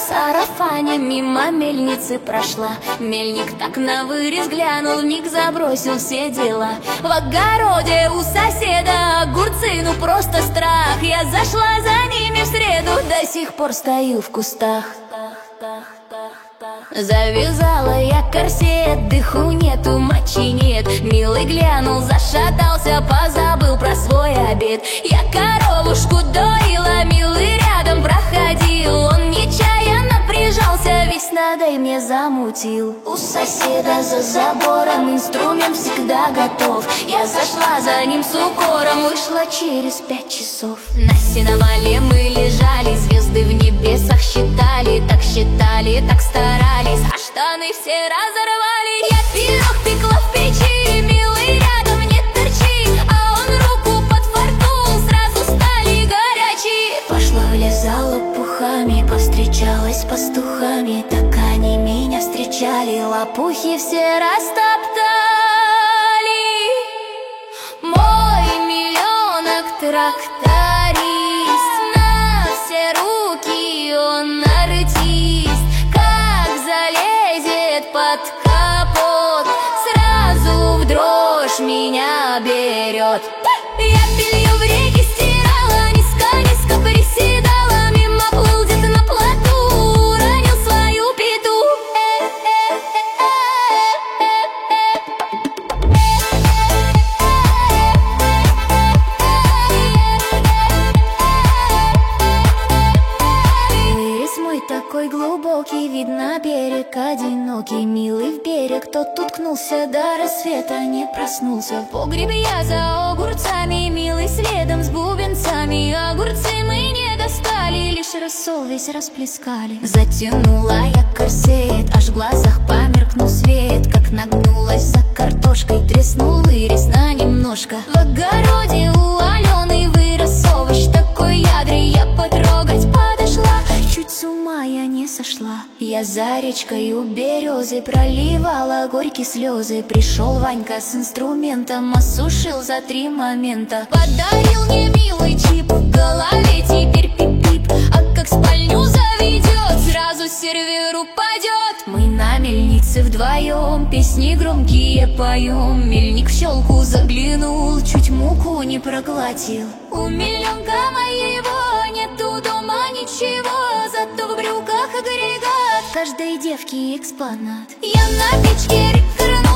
сарафане мимо мельницы прошла. Мельник так на вырез глянул, вмиг забросил все дела. В огороде у соседа огурцы, ну просто страх. Я зашла за ними в среду, до сих пор стою в кустах. Завязала я корсет, дыху нету, мочи нет. Милый глянул, зашатался, позабыл про свой обед. Я коровушку доила, милый рядом проходил. Он нечаянно прижался, весь надой мне замутил. У соседа за забором инструмент всегда готов. Я зашла за ним с укором, вышла через 5 часов. На сеновале мы лежали, звезды в небесах считали. Так старались, а штаны все разорвали. Я пирог пекла в печи, милый рядом не торчи. А он руку подфартул, сразу стали горячие. Пошла в лес за лопухами, повстречалась с пастухами. Так они меня встречали, лопухи все растоптали. Мой миллионок тракторист, на все руки он артист. Как залезет под капот, сразу в дрожь меня берет. Я белье в реке стирала, низко-низко приседала. Мимо плыл где-то на плоту, ранил свою пету. Вырез мой такой глубокий, видно берег одинокий. Милый в берег, тот уткнулся, до рассвета не проснулся. В погребе я за огурцами, милый следом с бубенцами. Огурцы мы не достали, лишь рассол весь расплескали. Затянула я корсет, аж в глазах померкнул свет. Как нагнулась за картошкой, треснул вырез на немножко. В огороде у Алены вырос овощ такой ядрый. Я потрогать подошла, чуть с ума я не сошла. Я за речкой у березы проливала горькие слезы. Пришел Ванька с инструментом, осушил за 3 момента. Подарил мне милый чип, в голове теперь пип-пип. А как спальню заведет, сразу сервер упадет. Мы на мельнице вдвоем, песни громкие поем. Мельник в щелку заглянул, чуть муку не проглотил. У миллионка моего нету дома ничего, зато в брюках агрегат, каждой девки экспонат. Я на печке рекорд.